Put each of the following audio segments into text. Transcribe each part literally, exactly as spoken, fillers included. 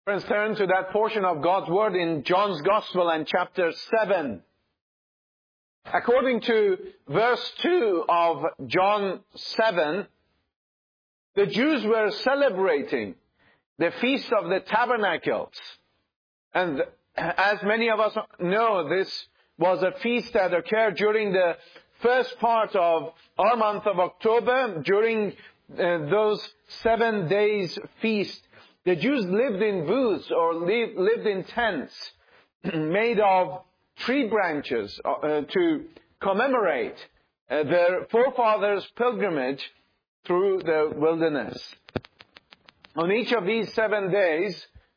Friends, turn to that portion of God's Word in John's Gospel and chapter seven. According to verse two of John seven, the Jews were celebrating the Feast of the Tabernacles. And as many of us know, this was a feast that occurred during the first part of our month of October. During uh, those seven days feast, the Jews lived in booths or lived, lived in tents made of tree branches uh, to commemorate uh, their forefathers' pilgrimage through the wilderness. On each of these seven days,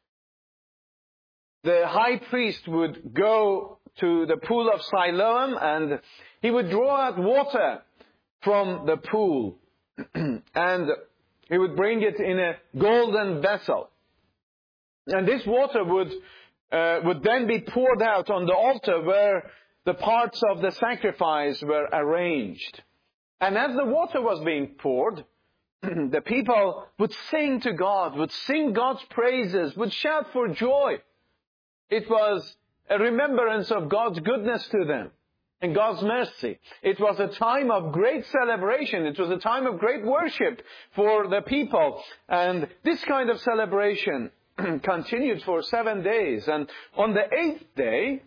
the high priest would go to the pool of Siloam and he would draw out water from the pool and he would bring it in a golden vessel. And this water would uh, would then be poured out on the altar where the parts of the sacrifice were arranged. And as the water was being poured, the people would sing to God, would sing God's praises, would shout for joy. It was a remembrance of God's goodness to them and God's mercy. It was a time of great celebration. It was a time of great worship for the people. And this kind of celebration continued for seven days. And on the eighth day,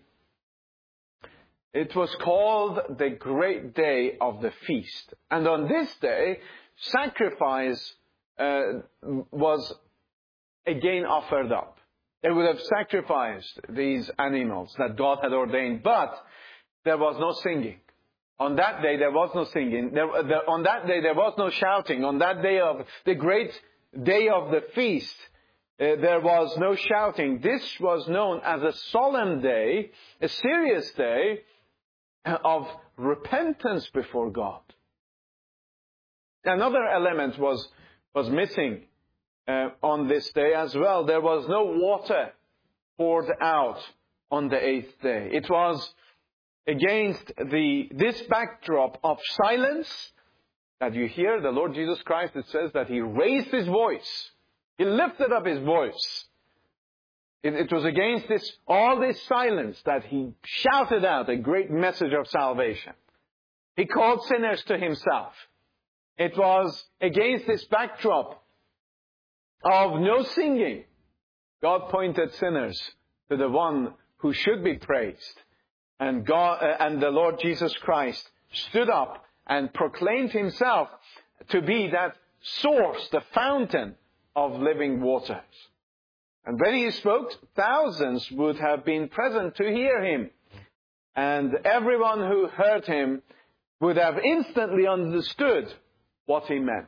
it was called the great day of the feast. And on this day, sacrifice uh, was again offered up. They would have sacrificed these animals that God had ordained, but there was no singing. On that day, there was no singing. There, there, on that day, there was no shouting. On that day of the great day of the feast, uh, there was no shouting. This was known as a solemn day, a serious day of repentance before God. Another element was, was missing uh, on this day as well. There was no water poured out on the eighth day. It was against the this backdrop of silence that you hear the Lord Jesus Christ. It says that He raised His voice. He lifted up His voice. It, it was against this all this silence that He shouted out a great message of salvation. He called sinners to Himself. It was against this backdrop of no singing. God pointed sinners to the one who should be praised. And God, uh, and the Lord Jesus Christ stood up and proclaimed Himself to be that source, the fountain of living waters. And when He spoke, thousands would have been present to hear Him. And everyone who heard Him would have instantly understood what He meant.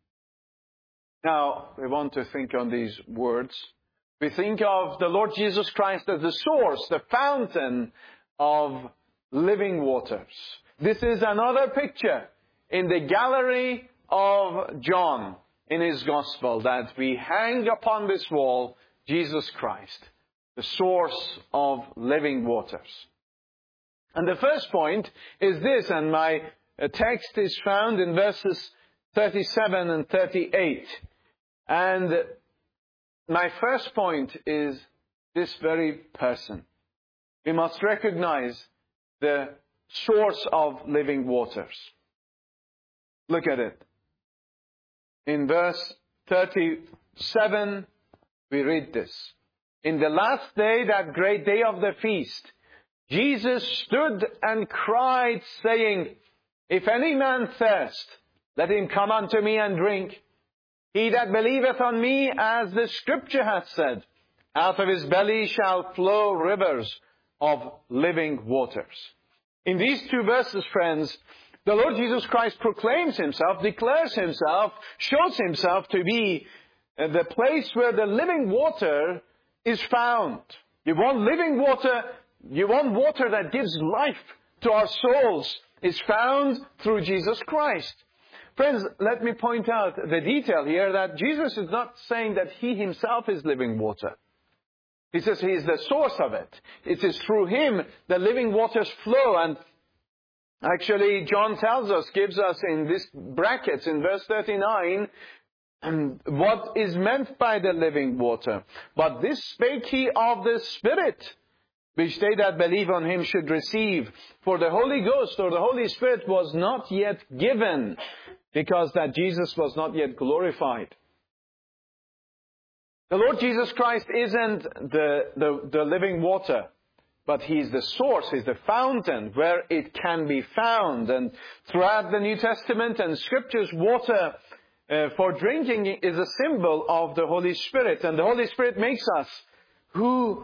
Now, we want to think on these words. We think of the Lord Jesus Christ as the source, the fountain of living waters. This is another picture in the gallery of John in his Gospel, that we hang upon this wall Jesus Christ, the source of living waters. And the first point is this, and my text is found in verses thirty-seven and thirty-eight. And my first point is this very person. We must recognize the source of living waters. Look at it. In verse thirty-seven, we read this. In the last day, that great day of the feast, Jesus stood and cried, saying, If any man thirst, let him come unto me and drink. He that believeth on me, as the Scripture hath said, out of his belly shall flow rivers of living waters. In these two verses, friends, the Lord Jesus Christ proclaims Himself, declares Himself, shows Himself to be the place where the living water is found. You want living water, you want water that gives life to our souls, is found through Jesus Christ. Friends, let me point out the detail here that Jesus is not saying that He Himself is living water. He says He is the source of it. It is through Him the living waters flow. And actually, John tells us, gives us in these brackets in verse thirty-nine, what is meant by the living water. But this spake he of the Spirit, which they that believe on him should receive. For the Holy Ghost or the Holy Spirit was not yet given, because that Jesus was not yet glorified. The Lord Jesus Christ isn't the, the, the living water, but He's the source, He's the fountain where it can be found. And throughout the New Testament and Scriptures, water uh, for drinking is a symbol of the Holy Spirit. And the Holy Spirit makes us who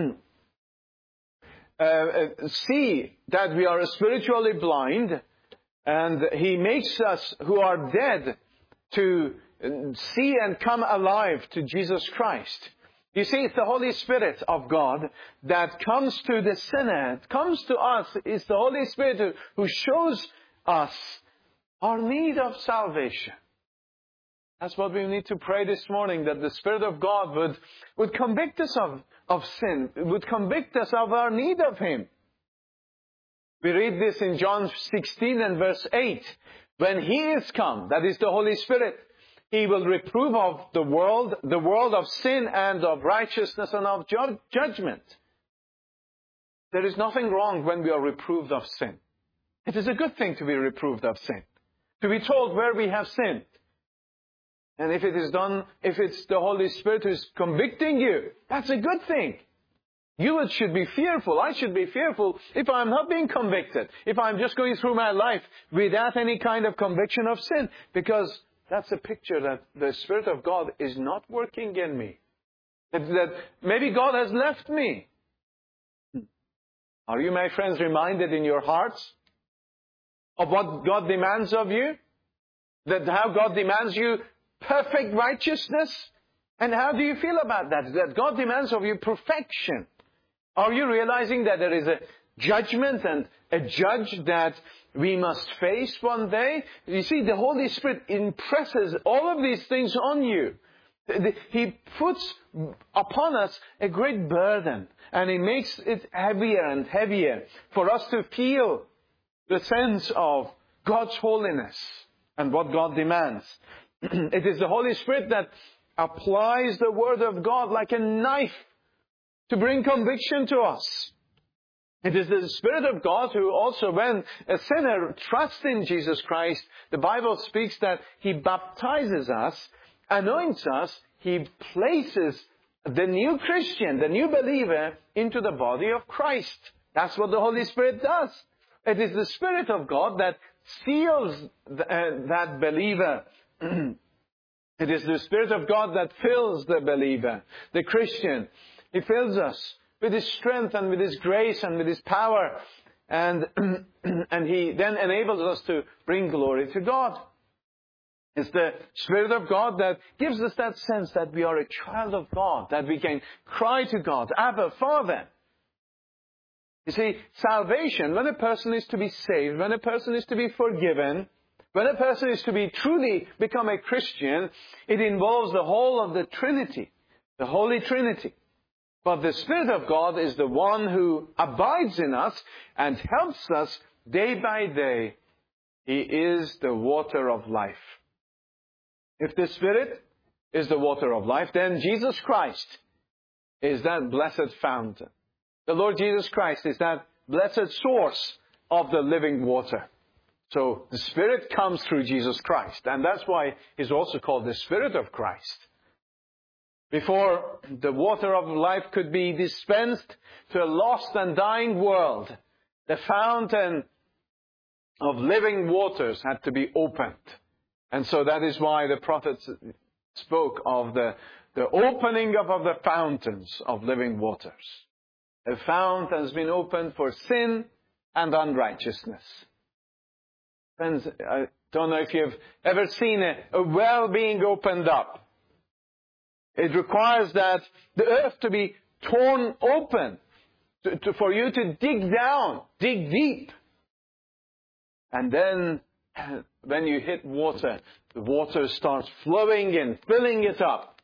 uh, see that we are spiritually blind, and He makes us who are dead to see and come alive to Jesus Christ. You see, it's the Holy Spirit of God that comes to the sinner, comes to us. It's the Holy Spirit who shows us our need of salvation. That's what we need to pray this morning, that the Spirit of God would, would convict us of, of sin, would convict us of our need of Him. We read this in John sixteen and verse eight. When He is come, that is the Holy Spirit, He will reprove of the world, the world of sin and of righteousness and of ju- judgment. There is nothing wrong when we are reproved of sin. It is a good thing to be reproved of sin. To be told where we have sinned. And if it is done, if it's the Holy Spirit who is convicting you, that's a good thing. You should be fearful. I should be fearful if I'm not being convicted. If I'm just going through my life without any kind of conviction of sin. Because that's a picture that the Spirit of God is not working in me. That, that maybe God has left me. Are you, my friends, reminded in your hearts of what God demands of you? That how God demands you perfect righteousness? And how do you feel about that? That God demands of you perfection. Are you realizing that there is a judgment and a judge that we must face one day? You see, the Holy Spirit impresses all of these things on you. He puts upon us a great burden, and He makes it heavier and heavier for us to feel the sense of God's holiness and what God demands. It is the Holy Spirit that applies the Word of God like a knife to bring conviction to us. It is the Spirit of God who also, when a sinner trusts in Jesus Christ, the Bible speaks that He baptizes us, anoints us, He places the new Christian, the new believer, into the body of Christ. That's what the Holy Spirit does. It is the Spirit of God that seals the, uh, that believer. It is the Spirit of God that fills the believer, the Christian. He fills us with His strength and with His grace and with His power. And, and He then enables us to bring glory to God. It's the Spirit of God that gives us that sense that we are a child of God, that we can cry to God, Abba, Father. You see, salvation, when a person is to be saved, when a person is to be forgiven, when a person is to be truly become a Christian, it involves the whole of the Trinity, the Holy Trinity. But the Spirit of God is the one who abides in us and helps us day by day. He is the water of life. If the Spirit is the water of life, then Jesus Christ is that blessed fountain. The Lord Jesus Christ is that blessed source of the living water. So the Spirit comes through Jesus Christ. And that's why He's also called the Spirit of Christ. Before the water of life could be dispensed to a lost and dying world, the fountain of living waters had to be opened. And so that is why the prophets spoke of the, the opening up of the fountains of living waters. A fount has been opened for sin and unrighteousness. Friends, I don't know if you've ever seen a, a well being opened up. It requires that the earth to be torn open, to, to, for you to dig down, dig deep. And then when you hit water, the water starts flowing in, filling it up.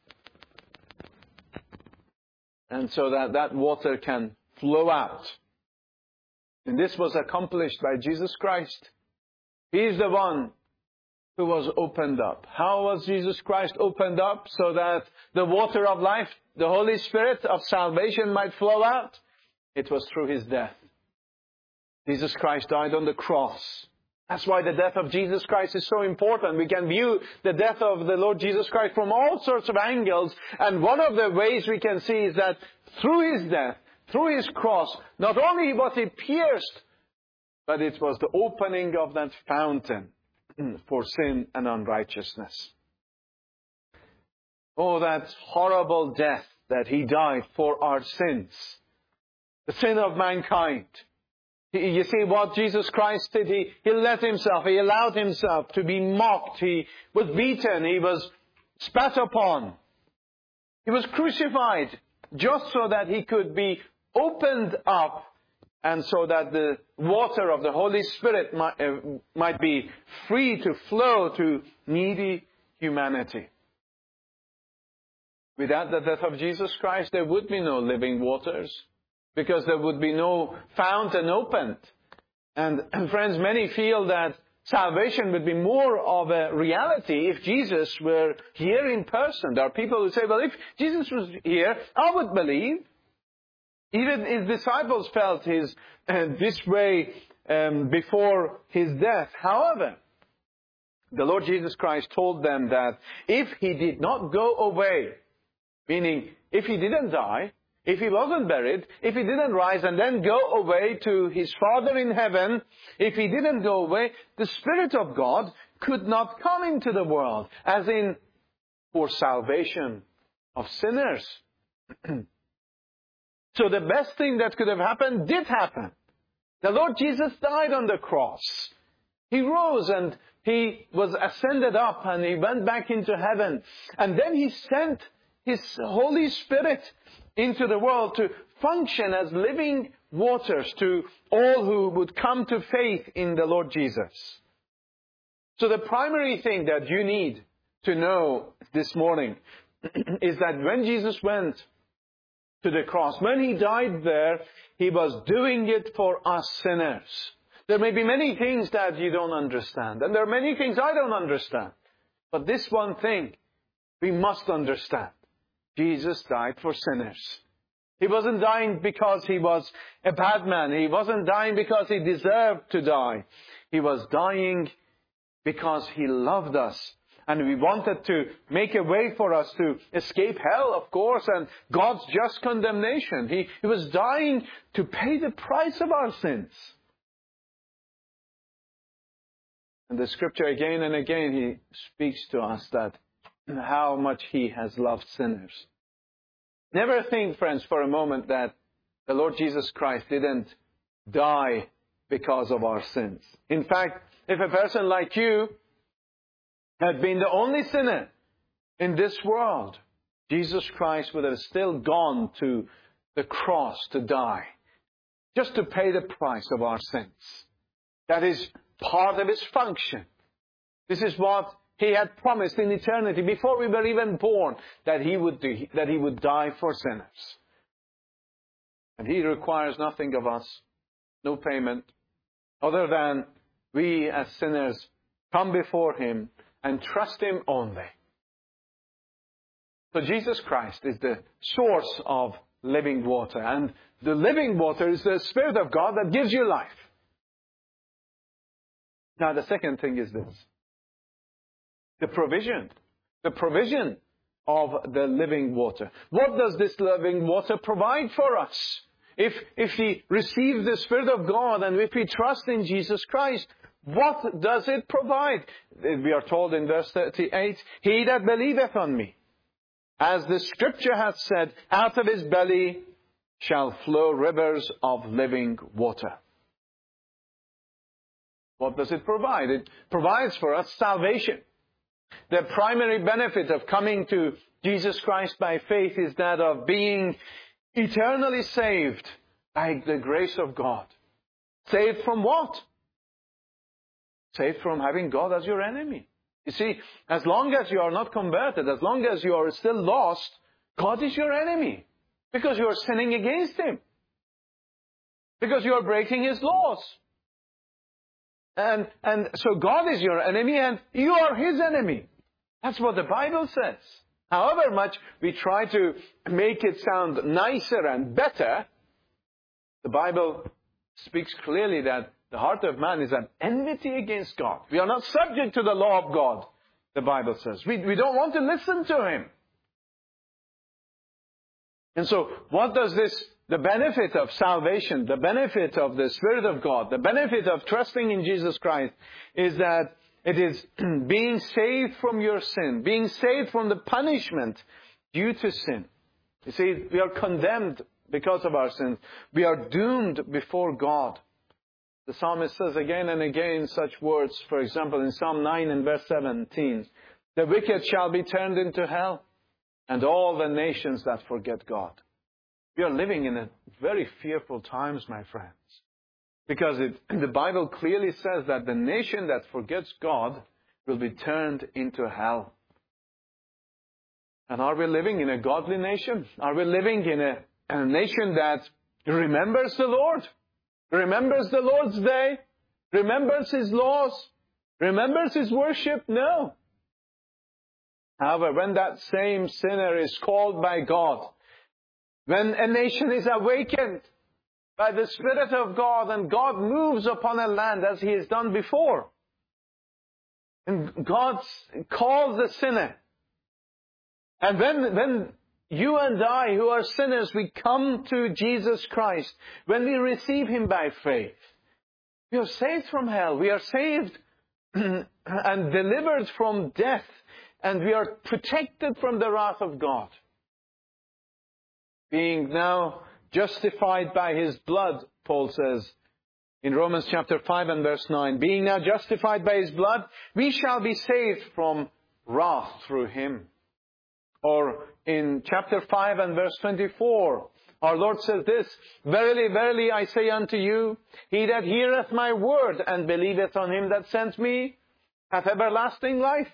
And so that that water can flow out. And this was accomplished by Jesus Christ. He is the one who was opened up. How was Jesus Christ opened up? So that the water of life, the Holy Spirit of salvation might flow out? It was through His death. Jesus Christ died on the cross. That's why the death of Jesus Christ is so important. We can view the death of the Lord Jesus Christ from all sorts of angles. And one of the ways we can see is that through His death, through His cross, not only was He pierced, but it was the opening of that fountain for sin and unrighteousness. Oh, that horrible death that He died for our sins. The sin of mankind. You see what Jesus Christ did? He, he let Himself, He allowed Himself to be mocked. He was beaten. He was spat upon. He was crucified just so that He could be opened up and so that the water of the Holy Spirit might, uh, might be free to flow to needy humanity. Without the death of Jesus Christ, there would be no living waters, because there would be no fountain opened. And, and friends, many feel that salvation would be more of a reality if Jesus were here in person. There are people who say, well, if Jesus was here, I would believe. Even His disciples felt his uh, this way um, before His death. However, the Lord Jesus Christ told them that if He did not go away, meaning if He didn't die, if He wasn't buried, if He didn't rise and then go away to His Father in heaven, if He didn't go away, the Spirit of God could not come into the world, as in for salvation of sinners. So the best thing that could have happened did happen. The Lord Jesus died on the cross. He rose and He was ascended up and He went back into heaven. And then He sent His Holy Spirit into the world to function as living waters to all who would come to faith in the Lord Jesus. So the primary thing that you need to know this morning is that when Jesus went to the cross, when He died there, He was doing it for us sinners. There may be many things that you don't understand, and there are many things I don't understand. But this one thing we must understand. Jesus died for sinners. He wasn't dying because He was a bad man. He wasn't dying because He deserved to die. He was dying because He loved us. And we wanted to make a way for us to escape hell, of course, and God's just condemnation. He, he was dying to pay the price of our sins. And the Scripture again and again, He speaks to us that how much He has loved sinners. Never think, friends, for a moment that the Lord Jesus Christ didn't die because of our sins. In fact, if a person like you had been the only sinner in this world, Jesus Christ would have still gone to the cross to die, just to pay the price of our sins. That is part of His function. This is what He had promised in eternity, before we were even born, that He would do, that He would die for sinners. And He requires nothing of us, no payment, other than we as sinners come before Him and trust Him only. So Jesus Christ is the source of living water. And the living water is the Spirit of God that gives you life. Now the second thing is this. The provision. The provision of the living water. What does this living water provide for us? If, if we receive the Spirit of God and if we trust in Jesus Christ, what does it provide? We are told in verse thirty-eight, He that believeth on me, as the Scripture hath said, out of his belly shall flow rivers of living water. What does it provide? It provides for us salvation. The primary benefit of coming to Jesus Christ by faith is that of being eternally saved by the grace of God. Saved from what? Saved from having God as your enemy. You see, as long as you are not converted, as long as you are still lost, God is your enemy. Because you are sinning against Him. Because you are breaking His laws. And, and so God is your enemy and you are His enemy. That's what the Bible says. However much we try to make it sound nicer and better, the Bible speaks clearly that the heart of man is at enmity against God. We are not subject to the law of God, the Bible says. We, we don't want to listen to Him. And so what does this, the benefit of salvation, the benefit of the Spirit of God, the benefit of trusting in Jesus Christ is that it is being saved from your sin, being saved from the punishment due to sin. You see, we are condemned because of our sins. We are doomed before God. The psalmist says again and again such words, for example, in Psalm nine and verse seventeen, the wicked shall be turned into hell, and all the nations that forget God. We are living in a very fearful times, my friends. Because it, the Bible clearly says that the nation that forgets God will be turned into hell. And are we living in a godly nation? Are we living in a, a nation that remembers the Lord? Remembers the Lord's day? Remembers His laws? Remembers His worship? No. However, when that same sinner is called by God, when a nation is awakened by the Spirit of God and God moves upon a land as He has done before, and God calls the sinner, and when, when you and I who are sinners, we come to Jesus Christ, when we receive Him by faith, we are saved from hell, we are saved and delivered from death, and we are protected from the wrath of God. Being now justified by His blood, Paul says in Romans chapter five and verse nine, being now justified by His blood, we shall be saved from wrath through Him. Or in chapter five and verse twenty-four, our Lord says this, verily, verily, I say unto you, he that heareth my word and believeth on Him that sent me hath everlasting life,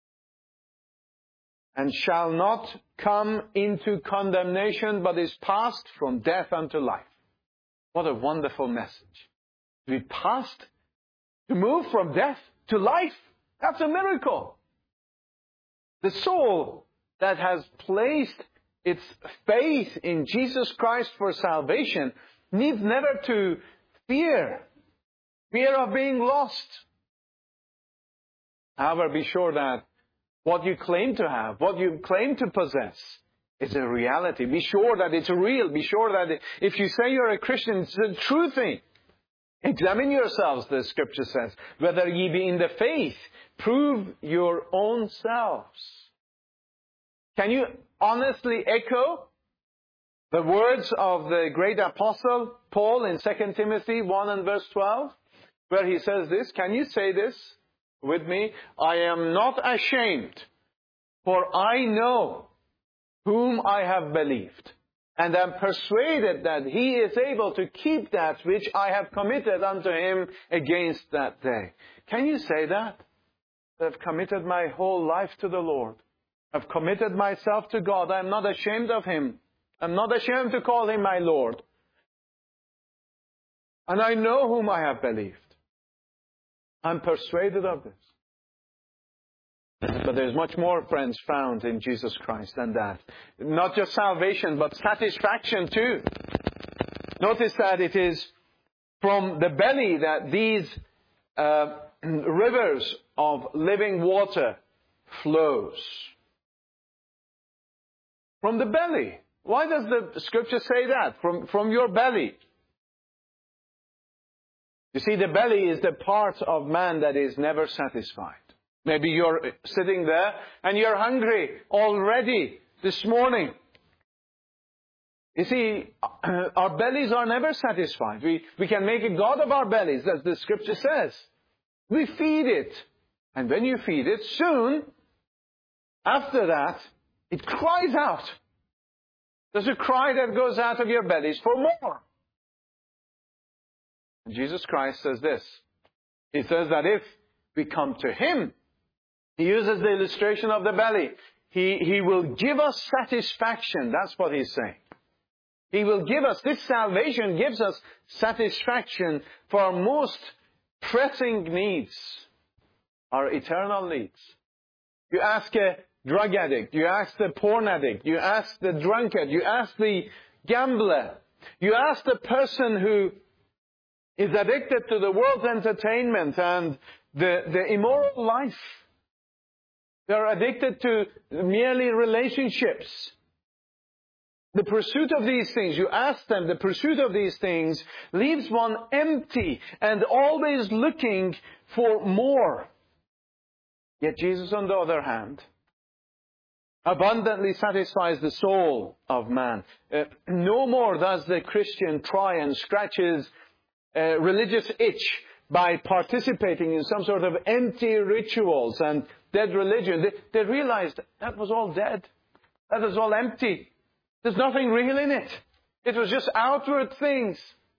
and shall not come into condemnation, but is passed from death unto life. What a wonderful message. To be passed, to move from death to life. That's a miracle. The soul that has placed its faith in Jesus Christ for salvation needs never to fear, fear of being lost. However, be sure that what you claim to have, what you claim to possess, is a reality. Be sure that it's real. Be sure that it, if you say you're a Christian, it's a true thing. Examine yourselves, the Scripture says, whether ye be in the faith. Prove your own selves. Can you honestly echo the words of the great apostle Paul in Second Timothy one and verse twelve, where he says this? Can you say this with me? I am not ashamed, for I know whom I have believed, and am persuaded that He is able to keep that which I have committed unto Him against that day. Can you say that? I've committed my whole life to the Lord. I've committed myself to God. I'm not ashamed of Him. I'm not ashamed to call Him my Lord. And I know whom I have believed. I'm persuaded of this. But there's much more, friends, found in Jesus Christ than that. Not just salvation, but satisfaction too. Notice that it is from the belly that these uh, rivers of living water flows. From the belly. Why does the Scripture say that? From, from your belly. You see, the belly is the part of man that is never satisfied. Maybe you're sitting there and you're hungry already this morning. You see, our bellies are never satisfied. We, we can make a god of our bellies, as the Scripture says. We feed it. And when you feed it, soon, after that, it cries out. There's a cry that goes out of your bellies for more. And Jesus Christ says this. He says that if we come to Him, He uses the illustration of the belly. He, he will give us satisfaction. That's what He's saying. He will give us, this salvation gives us satisfaction for our most pressing needs are eternal needs. You ask a drug addict, you ask the porn addict, you ask the drunkard, you ask the gambler, you ask the person who is addicted to the world's entertainment and the, the immoral life. They're addicted to merely relationships. The pursuit of these things, you ask them, the pursuit of these things leaves one empty and always looking for more. Yet Jesus, on the other hand, abundantly satisfies the soul of man. Uh, no more does the Christian try and scratch his uh, religious itch by participating in some sort of empty rituals and dead religion. They, they realized that was all dead. That was all empty. There's nothing real in it. It was just outward things.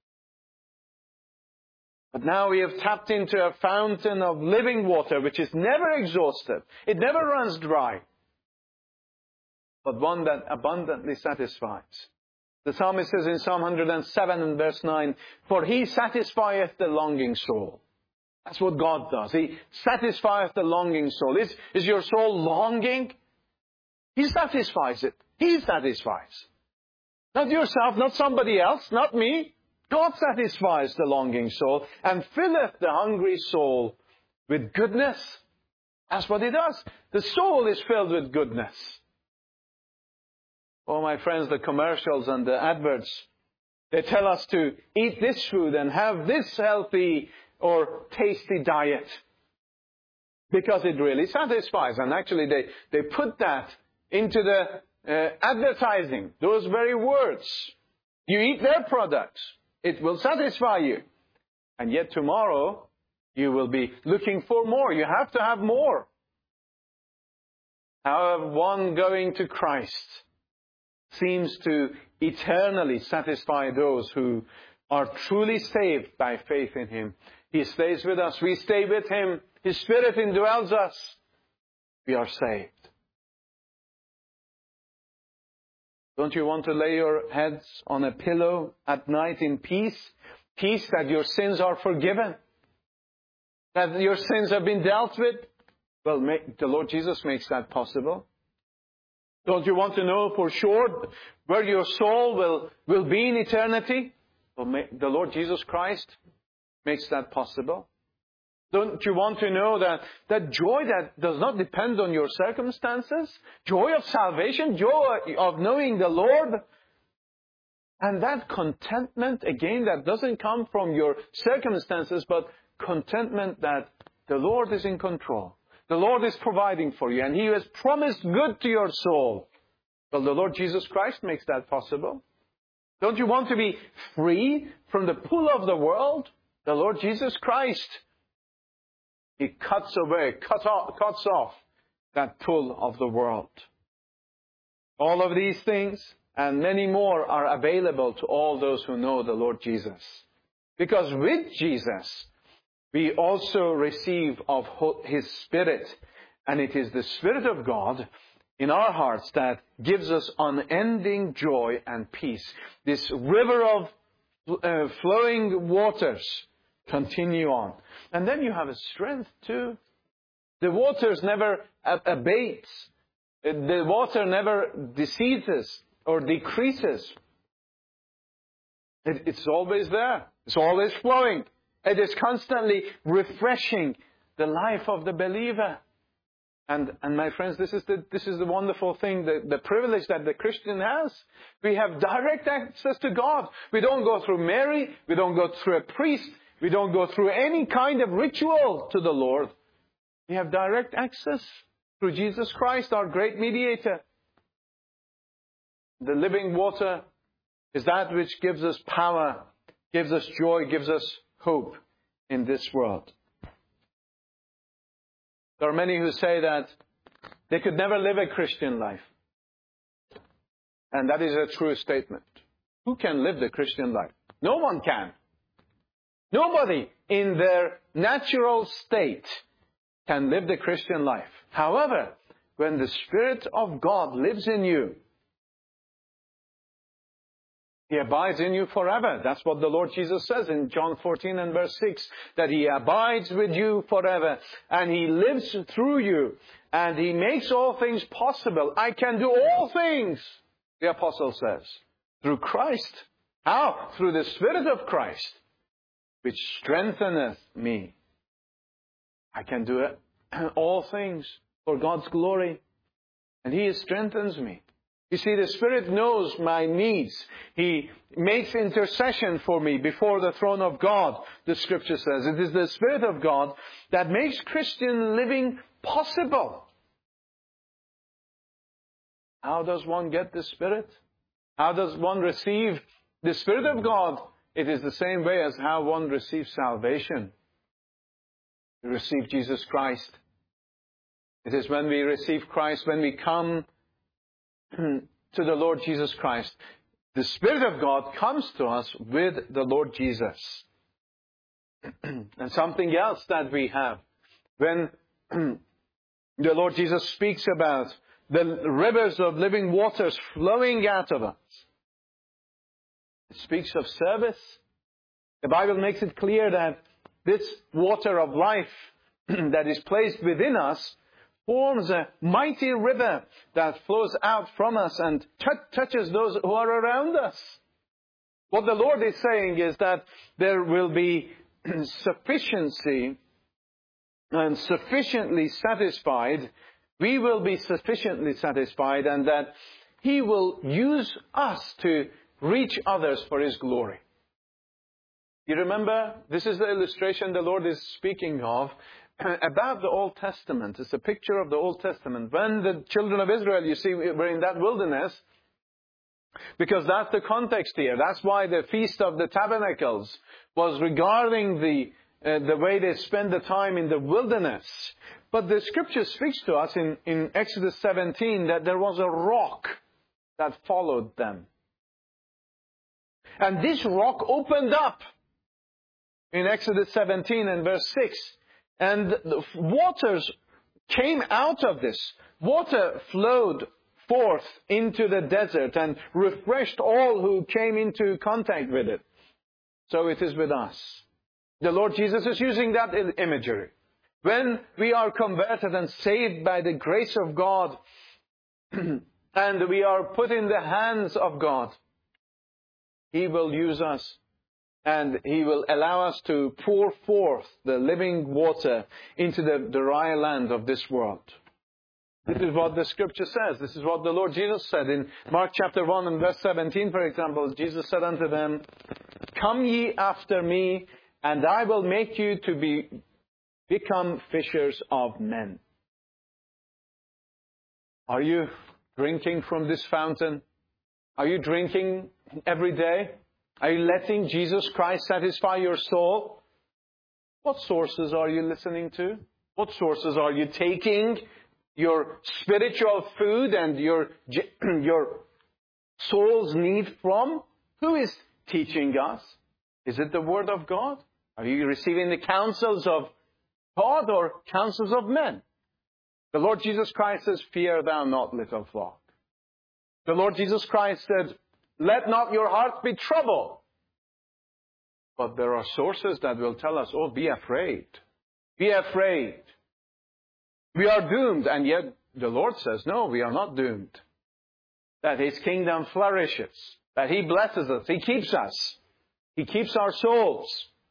But now we have tapped into a fountain of living water which is never exhausted. It never runs dry. But one that abundantly satisfies. The psalmist says in Psalm one hundred seven and verse nine, "For he satisfieth the longing soul." That's what God does. He satisfieth the longing soul. Is, is your soul longing? He satisfies it. He satisfies. Not yourself, not somebody else, not me. God satisfies the longing soul and filleth the hungry soul with goodness. That's what He does. The soul is filled with goodness. Oh, my friends, the commercials and the adverts, they tell us to eat this food and have this healthy or tasty diet because it really satisfies. And actually, they, they put that into the uh, advertising, those very words. You eat their products, it will satisfy you. And yet tomorrow, you will be looking for more. You have to have more. However, one going to Christ seems to eternally satisfy those who are truly saved by faith in Him. He stays with us. We stay with Him. His Spirit indwells us. We are saved. Don't you want to lay your heads on a pillow at night in peace? Peace that your sins are forgiven. That your sins have been dealt with? Well, the Lord Jesus makes that possible. Don't you want to know for sure where your soul will, will be in eternity? Well, the Lord Jesus Christ makes that possible. Don't you want to know that, that joy that does not depend on your circumstances? Joy of salvation, joy of knowing the Lord. And that contentment, again, that doesn't come from your circumstances, but contentment that the Lord is in control. The Lord is providing for you, and He has promised good to your soul. Well, the Lord Jesus Christ makes that possible. Don't you want to be free from the pull of the world? The Lord Jesus Christ, He cuts away, cut off, cuts off that pull of the world. All of these things and many more are available to all those who know the Lord Jesus. Because with Jesus, we also receive of His Spirit. And it is the Spirit of God in our hearts that gives us unending joy and peace. This river of uh, flowing waters continue on. And then you have a strength too. The waters never abates. The water never decreases or decreases. It, it's always there. It's always flowing. It is constantly refreshing the life of the believer. And, and my friends, this is the, this is the wonderful thing, the, the privilege that the Christian has. We have direct access to God. We don't go through Mary. We don't go through a priest. We don't go through any kind of ritual to the Lord. We have direct access through Jesus Christ, our great mediator. The living water is that which gives us power, gives us joy, gives us hope in this world. There are many who say that they could never live a Christian life. And that is a true statement. Who can live the Christian life? No one can. Nobody in their natural state can live the Christian life. However, when the Spirit of God lives in you, He abides in you forever. That's what the Lord Jesus says in John fourteen and verse six, that He abides with you forever, and He lives through you, and He makes all things possible. I can do all things, the apostle says, through Christ. How? Through the Spirit of Christ, which strengtheneth me. I can do it, all things for God's glory, and He strengthens me. You see, the Spirit knows my needs. He makes intercession for me before the throne of God, the Scripture says. It is the Spirit of God that makes Christian living possible. How does one get the Spirit? How does one receive the Spirit of God? It is the same way as how one receives salvation. We receive Jesus Christ. It is when we receive Christ, when we come to the Lord Jesus Christ, the Spirit of God comes to us with the Lord Jesus. And something else that we have, when the Lord Jesus speaks about the rivers of living waters flowing out of us, it speaks of service. The Bible makes it clear that this water of life that is placed within us forms a mighty river that flows out from us and t- touches those who are around us. What the Lord is saying is that there will be sufficiency and sufficiently satisfied. We will be sufficiently satisfied, and that He will use us to reach others for His glory. You remember, this is the illustration the Lord is speaking of about the Old Testament. It's a picture of the Old Testament. When the children of Israel, you see, were in that wilderness, because that's the context here. That's why the Feast of the Tabernacles was regarding the uh, the way they spend the time in the wilderness. But the Scripture speaks to us in, in Exodus seventeen that there was a rock that followed them. And this rock opened up in Exodus seventeen and verse six. And the waters came out of this. Water flowed forth into the desert and refreshed all who came into contact with it. So it is with us. The Lord Jesus is using that imagery. When we are converted and saved by the grace of God, and we are put in the hands of God, He will use us. And He will allow us to pour forth the living water into the dry land of this world. This is what the Scripture says. This is what the Lord Jesus said in Mark chapter one and verse seventeen, for example. Jesus said unto them, "Come ye after me, and I will make you to be become fishers of men." Are you drinking from this fountain? Are you drinking every day? Are you letting Jesus Christ satisfy your soul? What sources are you listening to? What sources are you taking your spiritual food and your, your soul's need from? Who is teaching us? Is it the Word of God? Are you receiving the counsels of God or counsels of men? The Lord Jesus Christ says, "Fear thou not, little flock." The Lord Jesus Christ said, "Let not your hearts be troubled." But there are sources that will tell us, "Oh, be afraid. Be afraid. We are doomed." And yet the Lord says, "No, we are not doomed." That His kingdom flourishes. That He blesses us. He keeps us. He keeps our souls.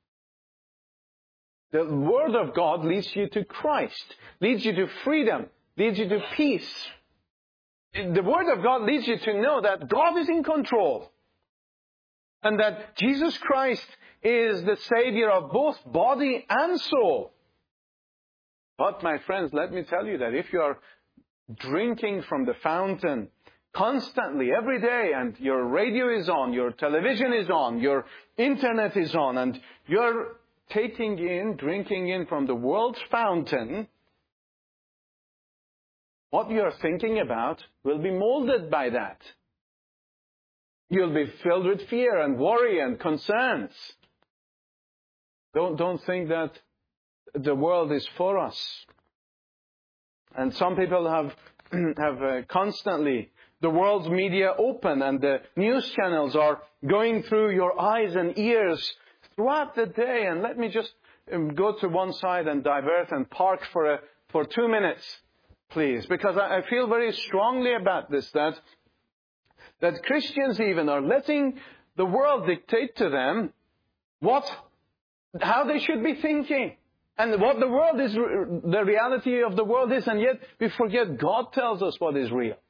The Word of God leads you to Christ. Leads you to freedom. Leads you to peace. The Word of God leads you to know that God is in control. And that Jesus Christ is the Savior of both body and soul. But my friends, let me tell you that if you are drinking from the fountain constantly, every day, and your radio is on, your television is on, your internet is on, and you're taking in, drinking in from the world's fountain, what you're thinking about will be molded by that. You'll be filled with fear and worry and concerns. Don't, don't think that the world is for us. And some people have, have uh, constantly the world's media open and the news channels are going through your eyes and ears throughout the day. And let me just um, go to one side and divert and park for a, for two minutes, please. Because I, I feel very strongly about this, that, that Christians even are letting the world dictate to them what, how they should be thinking. And what the world is, the reality of the world is, and yet we forget God tells us what is real.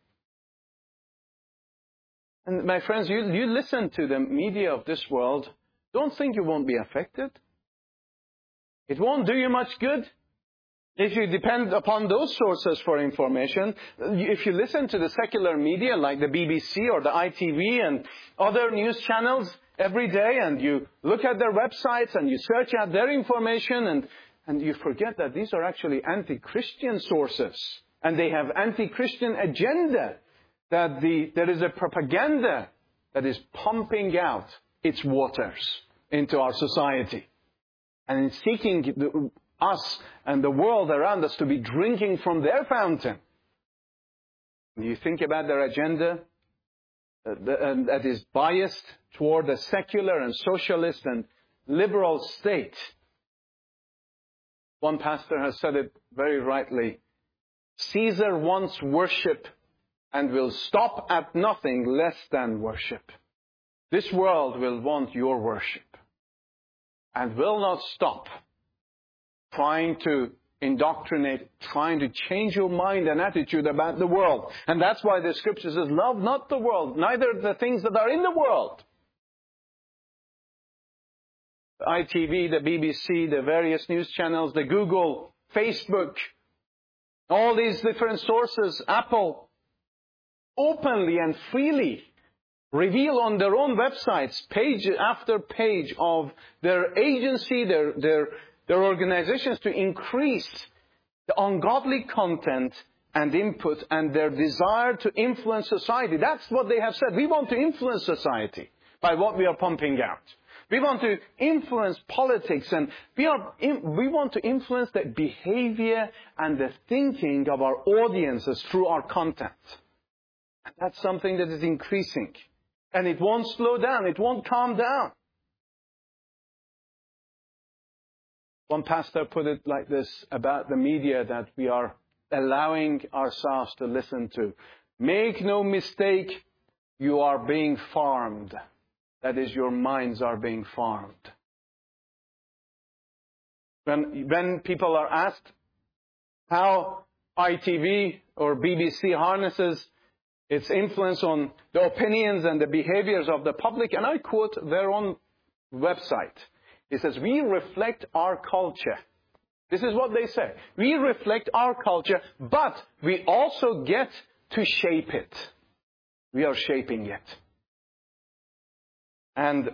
And my friends, you, you listen to the media of this world, don't think you won't be affected. It won't do you much good if you depend upon those sources for information. If you listen to the secular media like the B B C or the I T V and other news channels every day, and you look at their websites and you search out their information, and And you forget that these are actually anti-Christian sources. And they have anti-Christian agenda. That the, there is a propaganda that is pumping out its waters into our society. And it's seeking the, us and the world around us to be drinking from their fountain. When you think about their agenda, uh, the, uh, that is biased toward a secular and socialist and liberal state. One pastor has said it very rightly. Caesar wants worship and will stop at nothing less than worship. This world will want your worship and will not stop trying to indoctrinate, trying to change your mind and attitude about the world. And that's why the scripture says, love not the world, neither the things that are in the world. The I T V, the B B C, the various news channels, the Google, Facebook, all these different sources, Apple, openly and freely reveal on their own websites, page after page of their agency, their, their, their organizations to increase the ungodly content and input and their desire to influence society. That's what they have said. We want to influence society by what we are pumping out. We want to influence politics, and we are in, we want to influence the behavior and the thinking of our audiences through our content. And that's something that is increasing. And it won't slow down. It won't calm down. One pastor put it like this about the media that we are allowing ourselves to listen to. Make no mistake, you are being farmed. That is, your minds are being farmed. When, when people are asked how I T V or B B C harnesses its influence on the opinions and the behaviors of the public, and I quote their own website. It says, we reflect our culture. This is what they say. We reflect our culture, but we also get to shape it. We are shaping it. And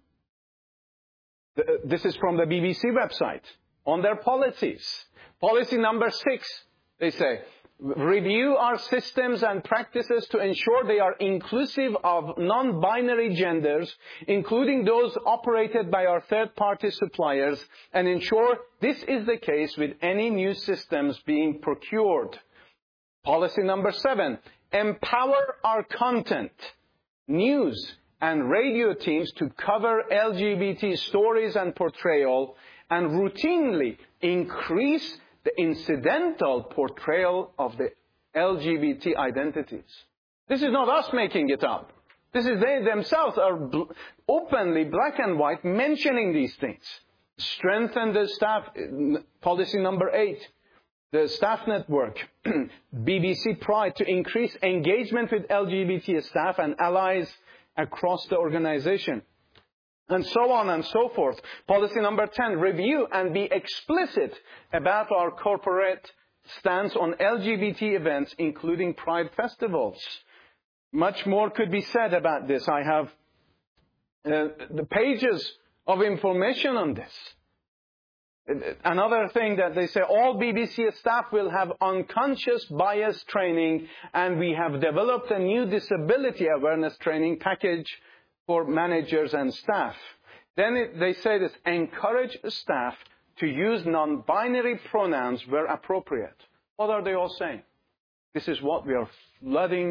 this is from the B B C website on their policies. Policy number six, they say, review our systems and practices to ensure they are inclusive of non-binary genders, including those operated by our third-party suppliers, and ensure this is the case with any new systems being procured. Policy number seven, empower our content, news, and radio teams to cover L G B T stories and portrayal, and routinely increase the incidental portrayal of the L G B T identities. This is not us making it up. This is they themselves are bl- openly, black and white, mentioning these things. Strengthen the staff, policy number eight, the staff network, B B C Pride, to increase engagement with L G B T staff and allies across the organization. And so on and so forth. Policy number ten, review and be explicit about our corporate stance on L G B T events, including Pride festivals. Much more could be said about this. I have uh, the pages of information on this. Another thing that they say, all B B C staff will have unconscious bias training, and we have developed a new disability awareness training package for managers and staff. Then it, they say this, encourage staff to use non-binary pronouns where appropriate. What are they all saying? This is what we are flooding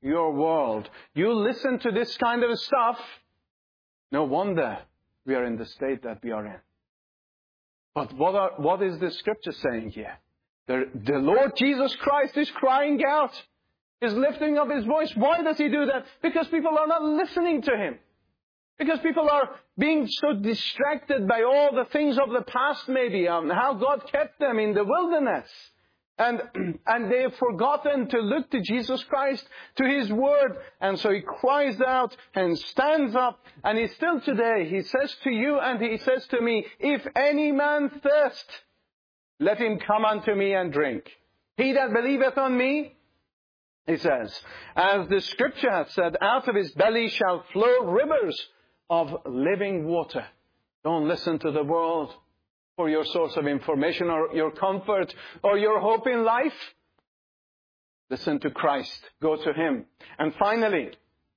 your world, you listen to this kind of stuff, no wonder we are in the state that we are in. But what, are, what is the Scripture saying here? The, the Lord Jesus Christ is crying out. He's lifting up His voice. Why does He do that? Because people are not listening to Him. Because people are being so distracted by all the things of the past maybe, um, how God kept them in the wilderness. And, and they've forgotten to look to Jesus Christ, to His Word. And so He cries out and stands up. And He still today, He says to you and He says to me, if any man thirst, let him come unto me and drink. He that believeth on me, He says, as the Scripture hath said, out of his belly shall flow rivers of living water. Don't listen to the world for your source of information or your comfort or your hope in life. Listen to Christ. Go to Him. And finally,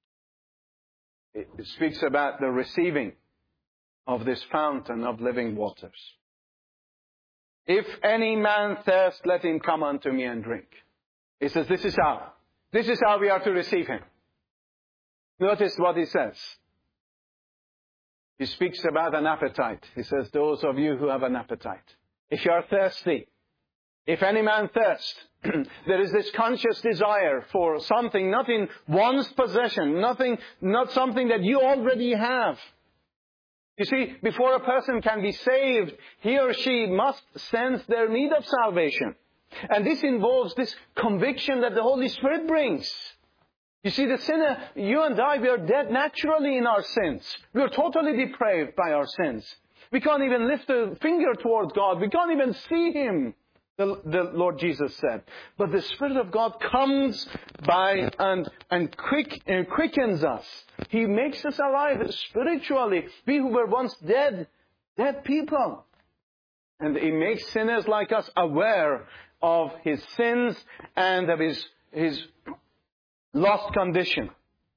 it speaks about the receiving of this fountain of living waters. If any man thirst, let him come unto me and drink. He says, this is how. This is how we are to receive Him. Notice what He says. He speaks about an appetite. He says, those of you who have an appetite. If you are thirsty, if any man thirst, there is this conscious desire for something, not in one's possession, nothing, not something that you already have. You see, before a person can be saved, he or she must sense their need of salvation. And this involves this conviction that the Holy Spirit brings. You see, the sinner, you and I, we are dead naturally in our sins. We are totally depraved by our sins. We can't even lift a finger toward God. We can't even see Him, the, the Lord Jesus said. But the Spirit of God comes by and, and quick, uh, quickens us. He makes us alive spiritually. We who were once dead, dead people. And He makes sinners like us aware of His sins and of His, His lost condition.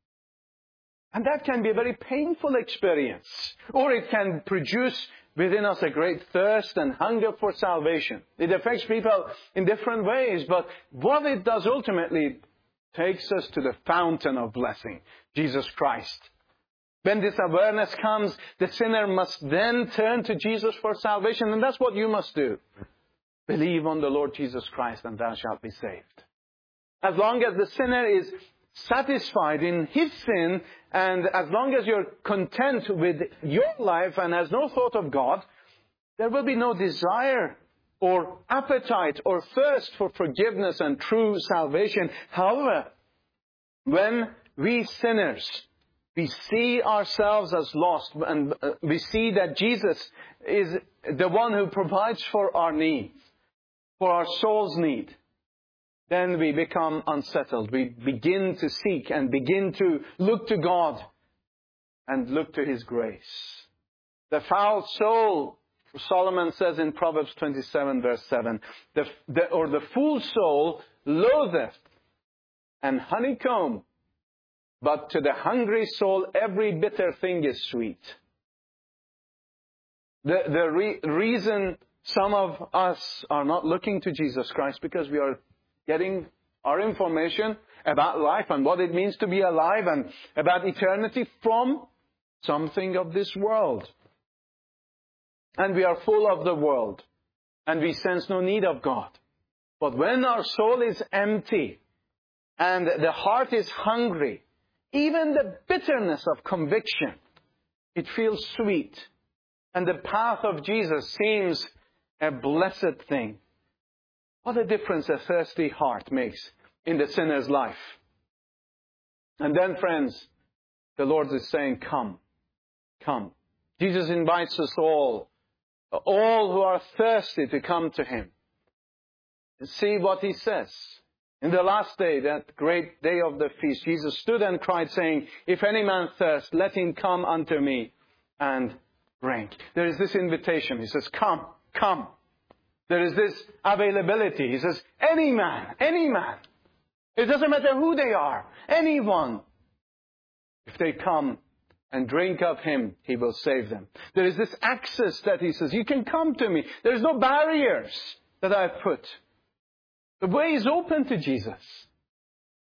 And that can be a very painful experience. Or it can produce within us a great thirst and hunger for salvation. It affects people in different ways, but what it does ultimately takes us to the fountain of blessing, Jesus Christ. When this awareness comes, the sinner must then turn to Jesus for salvation, and that's what you must do. Believe on the Lord Jesus Christ and thou shalt be saved. As long as the sinner is satisfied in his sin, and as long as you're content with your life and has no thought of God, there will be no desire or appetite or thirst for forgiveness and true salvation. However, when we sinners, we see ourselves as lost, and we see that Jesus is the one who provides for our needs, for our soul's need, then we become unsettled. We begin to seek and begin to look to God and look to His grace. The foul soul, Solomon says in Proverbs twenty-seven verse seven, the, the, or the fool soul loatheth an honeycomb, but to the hungry soul every bitter thing is sweet. The, the re- reason some of us are not looking to Jesus Christ because we are getting our information about life and what it means to be alive and about eternity from something of this world. And we are full of the world and we sense no need of God. But when our soul is empty and the heart is hungry, even the bitterness of conviction, it feels sweet. And the path of Jesus seems a blessed thing. What a difference a thirsty heart makes in the sinner's life. And then, friends, the Lord is saying, come, come. Jesus invites us all, all who are thirsty, to come to Him. And see what He says. In the last day, that great day of the feast, Jesus stood and cried, saying, if any man thirst, let him come unto me and drink. There is this invitation. He says, come, come. There is this availability. He says, any man, any man. It doesn't matter who they are. Anyone. If they come and drink of Him, He will save them. There is this access that He says, you can come to me. There's no barriers that I've put. The way is open to Jesus.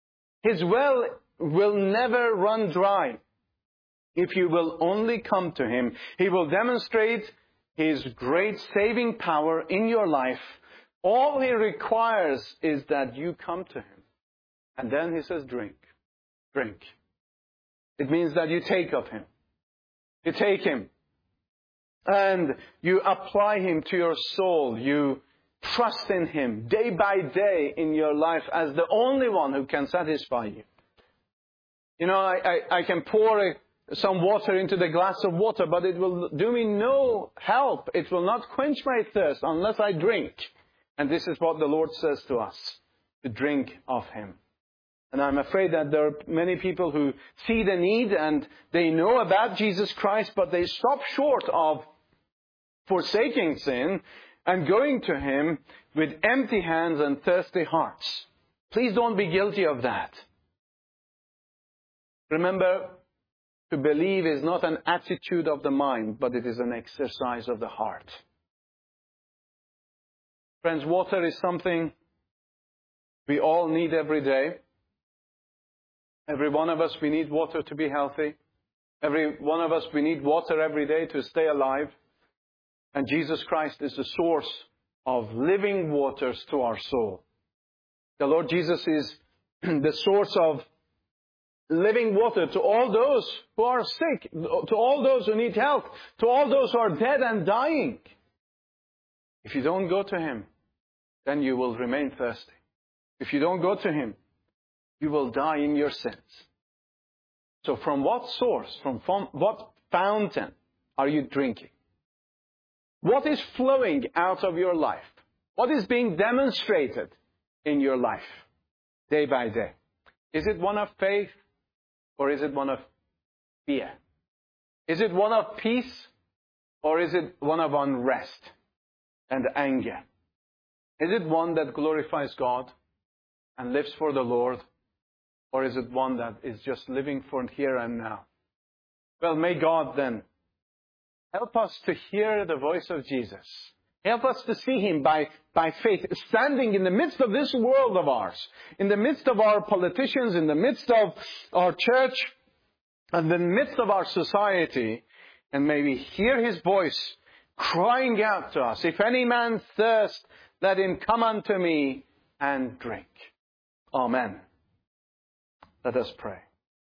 His well will never run dry. If you will only come to Him, He will demonstrate His great saving power in your life. All He requires is that you come to Him. And then He says, drink. Drink. It means that you take of Him. You take Him. And you apply Him to your soul. You trust in Him day by day in your life as the only one who can satisfy you. You know, I, I, I can pour a, some water into the glass of water, but it will do me no help. It will not quench my thirst unless I drink. And this is what the Lord says to us, to drink of Him. And I'm afraid that there are many people who see the need and they know about Jesus Christ, but they stop short of forsaking sin and going to Him with empty hands and thirsty hearts. Please don't be guilty of that. Remember, to believe is not an attitude of the mind, but it is an exercise of the heart. Friends, water is something we all need every day. Every one of us, we need water to be healthy. Every one of us, we need water every day to stay alive. And Jesus Christ is the source of living waters to our soul. The Lord Jesus is the source of living water to all those who are sick, to all those who need help, to all those who are dead and dying. If you don't go to Him, then you will remain thirsty. If you don't go to Him, you will die in your sins. So from what source, from what fountain are you drinking? What is flowing out of your life? What is being demonstrated in your life day by day? Is it one of faith or is it one of fear? Is it one of peace or is it one of unrest and anger? Is it one that glorifies God and lives for the Lord? Or is it one that is just living for here and now? Well, may God then help us to hear the voice of Jesus. Help us to see Him by, by faith, standing in the midst of this world of ours, in the midst of our politicians, in the midst of our church, in the midst of our society. And may we hear His voice crying out to us, if any man thirst, let him come unto me and drink. Amen. Let us pray.